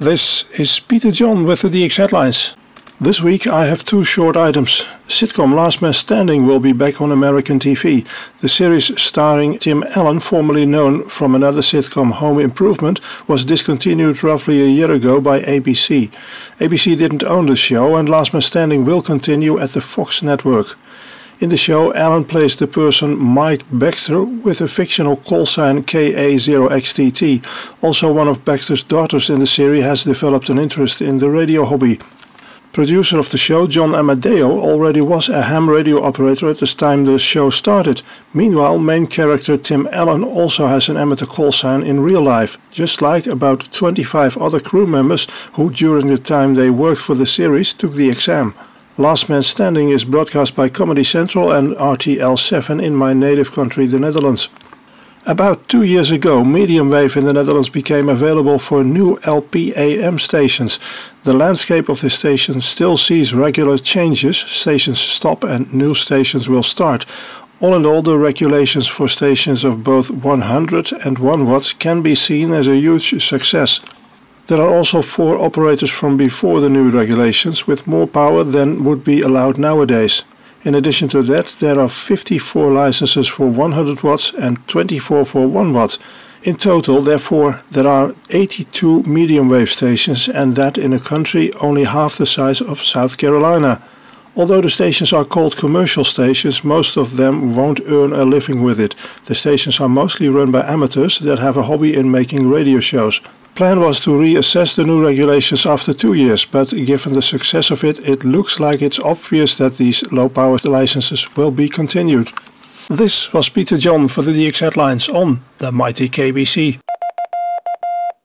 This is Peter John with the DX Headlines. This week I have two short items. Sitcom Last Man Standing will be back on American TV. The series starring Tim Allen, formerly known from another sitcom Home Improvement, was discontinued roughly a year ago by ABC. ABC didn't own the show and Last Man Standing will continue at the Fox network. In the show, Allen plays the person Mike Baxter with a fictional call sign KA0XTT. Also, one of Baxter's daughters in the series has developed an interest in the radio hobby. Producer of the show, John Amadeo, already was a ham radio operator at the time the show started. Meanwhile, main character Tim Allen also has an amateur call sign in real life, just like about 25 other crew members who during the time they worked for the series took the exam. Last Man Standing is broadcast by Comedy Central and RTL7 in my native country, the Netherlands. About 2 years ago, medium wave in the Netherlands became available for new LP/AM stations. The landscape of the station still sees regular changes, stations stop and new stations will start. All in all, the regulations for stations of both 100 and 1 watts can be seen as a huge success. There are also 4 operators from before the new regulations with more power than would be allowed nowadays. In addition to that, there are 54 licenses for 100 watts and 24 for 1 watt. In total, therefore, there are 82 medium wave stations, and that in a country only half the size of South Carolina. Although the stations are called commercial stations, most of them won't earn a living with it. The stations are mostly run by amateurs that have a hobby in making radio shows. Plan was to reassess the new regulations after 2 years, but given the success of it, it looks like it's obvious that these low-power licenses will be continued. This was Peter John for the DX Headlines on the mighty KBC.